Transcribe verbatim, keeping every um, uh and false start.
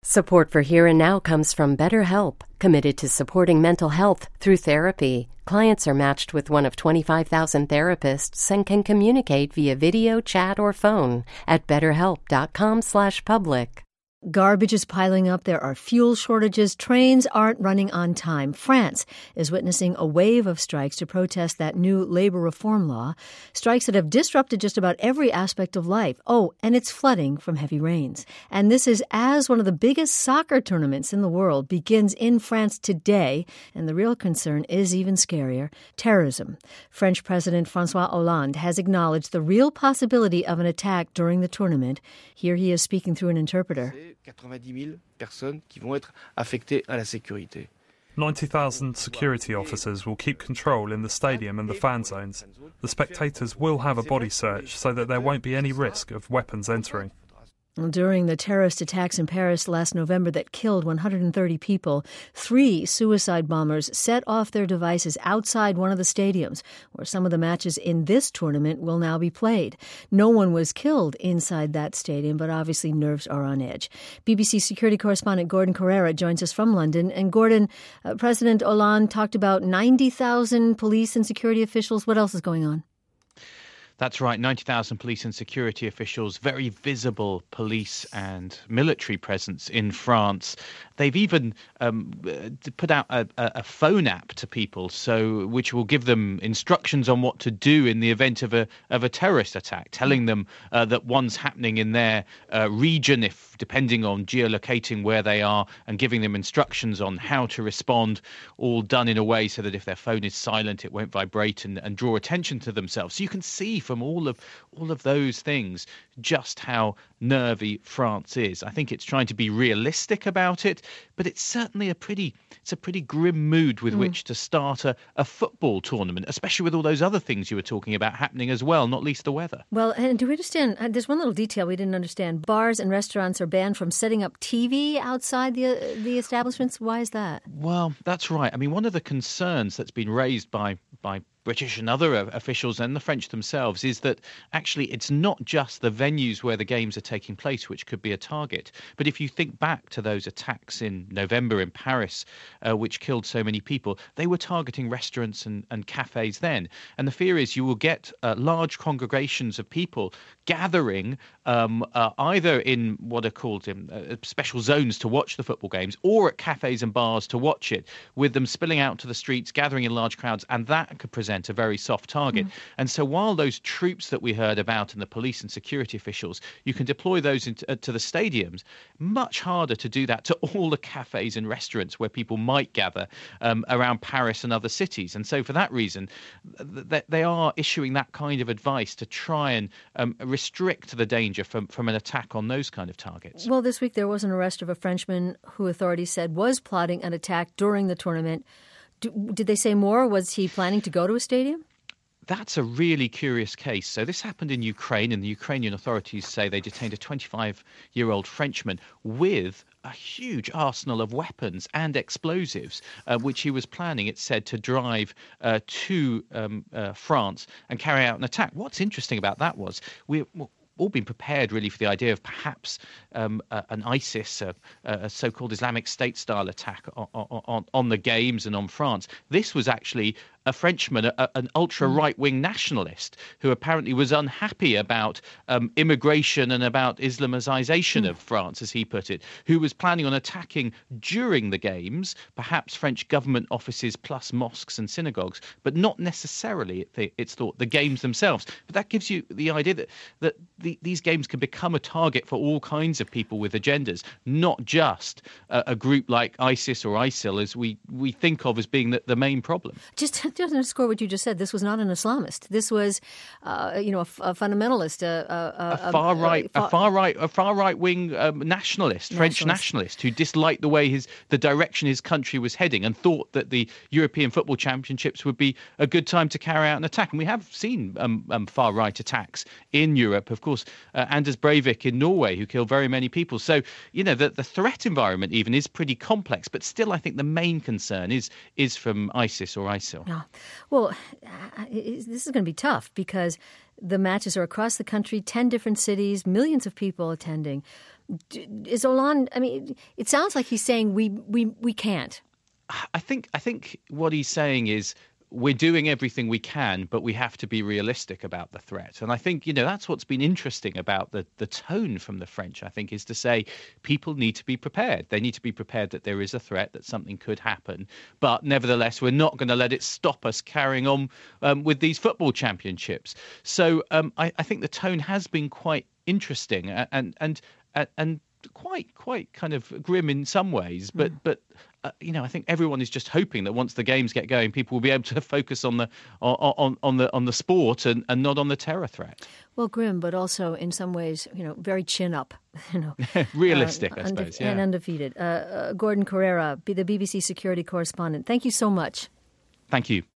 Support for Here and Now comes from BetterHelp, committed to supporting mental health through therapy. Clients are matched with one of twenty-five thousand therapists and can communicate via video, chat, or phone at betterhelp.com slash public. Garbage is piling up. There are fuel shortages. Trains aren't running on time. France is witnessing a wave of strikes to protest that new labor reform law. Strikes that have disrupted just about every aspect of life. Oh, and it's flooding from heavy rains. And this is as one of the biggest soccer tournaments in the world begins in France today. And the real concern is even scarier, terrorism. French President François Hollande has acknowledged the real possibility of an attack during the tournament. Here he is speaking through an interpreter. quatre-vingt-dix mille personnes qui vont être affectées à la sécurité. ninety thousand security officers will keep control in the stadium and the fan zones. The spectators will have a body search so that there won't be any risk of weapons entering. During the terrorist attacks in Paris last November that killed one hundred thirty people, three suicide bombers set off their devices outside one of the stadiums, where some of the matches in this tournament will now be played. No one was killed inside that stadium, but obviously nerves are on edge. B B C security correspondent Gordon Corera joins us from London. And Gordon, uh, President Hollande talked about ninety thousand police and security officials. What else is going on? That's right, ninety thousand police and security officials, very visible police and military presence in France. They've even um, put out a, a phone app to people, so which will give them instructions on what to do in the event of a of a terrorist attack, telling them uh, that one's happening in their uh, region, if depending on geolocating where they are, and giving them instructions on how to respond, all done in a way so that if their phone is silent, it won't vibrate and, and draw attention to themselves. So you can see from all of all of those things just how nervy France is. I think it's trying to be realistic about it, but it's certainly a pretty it's a pretty grim mood with mm. which to start a, a football tournament, especially with all those other things you were talking about happening as well, not least the weather. Well, and do we understand, uh, there's one little detail we didn't understand. Bars and restaurants are banned from setting up T V outside the uh, the establishments. Why is that? Well, that's right. I mean, one of the concerns that's been raised by by British and other officials and the French themselves is that actually it's not just the venues where the games are taking place which could be a target. But if you think back to those attacks in November in Paris, uh, which killed so many people, they were targeting restaurants and, and cafes then. And the fear is you will get uh, large congregations of people gathering um, uh, either in what are called um, uh, special zones to watch the football games or at cafes and bars to watch it, with them spilling out to the streets, gathering in large crowds, and that could present a very soft target. Mm. And so while those troops that we heard about and the police and security officials, you can deploy those into, uh, to the stadiums, much harder to do that to all the cafes and restaurants where people might gather um, around Paris and other cities. And so for that reason, th- they are issuing that kind of advice to try and um, restrict the danger from, from an attack on those kind of targets. Well, this week there was an arrest of a Frenchman who authorities said was plotting an attack during the tournament. Do, did they say more? Was he planning to go to a stadium? That's a really curious case. So this happened in Ukraine, and the Ukrainian authorities say they detained a twenty-five-year-old Frenchman with a huge arsenal of weapons and explosives, uh, which he was planning, it said, to drive uh, to um, uh, France and carry out an attack. What's interesting about that was we all been prepared really for the idea of perhaps um, uh, an ISIS, uh, a so-called Islamic State-style attack on, on, on the games and on France. This was actually a Frenchman, a, an ultra-right-wing nationalist who apparently was unhappy about um, immigration and about Islamization mm. of France, as he put it, who was planning on attacking during the games, perhaps French government offices plus mosques and synagogues, but not necessarily, it's thought, the games themselves. But that gives you the idea that, that the, these games can become a target for all kinds of people with agendas, not just a, a group like ISIS or ISIL, as we, we think of as being the, the main problem. Just to underscore what you just said, this was not an Islamist. This was, uh, you know, a, a fundamentalist, a, a, a far right, a, a far right, a far right wing um, nationalist, nationalist, French nationalist, who disliked the way his the direction his country was heading, and thought that the European Football Championships would be a good time to carry out an attack. And we have seen um, um, far right attacks in Europe, of course. Uh, Anders Breivik in Norway, who killed very many people. So, you know, the, the threat environment even is pretty complex. But still, I think the main concern is is from ISIS or ISIL. Yeah. Well, this is going to be tough because The matches are across the country, ten different cities, millions of people attending. Is Hollande, I mean, it sounds like he's saying we we, we can't. I think I think what he's saying is we're doing everything we can, but we have to be realistic about the threat. And I think, you know, that's what's been interesting about the, the tone from the French, I think, is to say people need to be prepared. They need to be prepared that there is a threat, that something could happen. But nevertheless, we're not going to let it stop us carrying on um, with these football championships. So um, I, I think the tone has been quite interesting and and and, and quite quite kind of grim in some ways. But mm. but Uh, you know, I think everyone is just hoping that once the games get going, people will be able to focus on the on on the on the sport and, and not on the terror threat. Well, grim, but also in some ways, you know, very chin up. You know, realistic, uh, I suppose, unde- yeah. and undefeated. Uh, uh, Gordon Corera, the B B C security correspondent. Thank you so much. Thank you.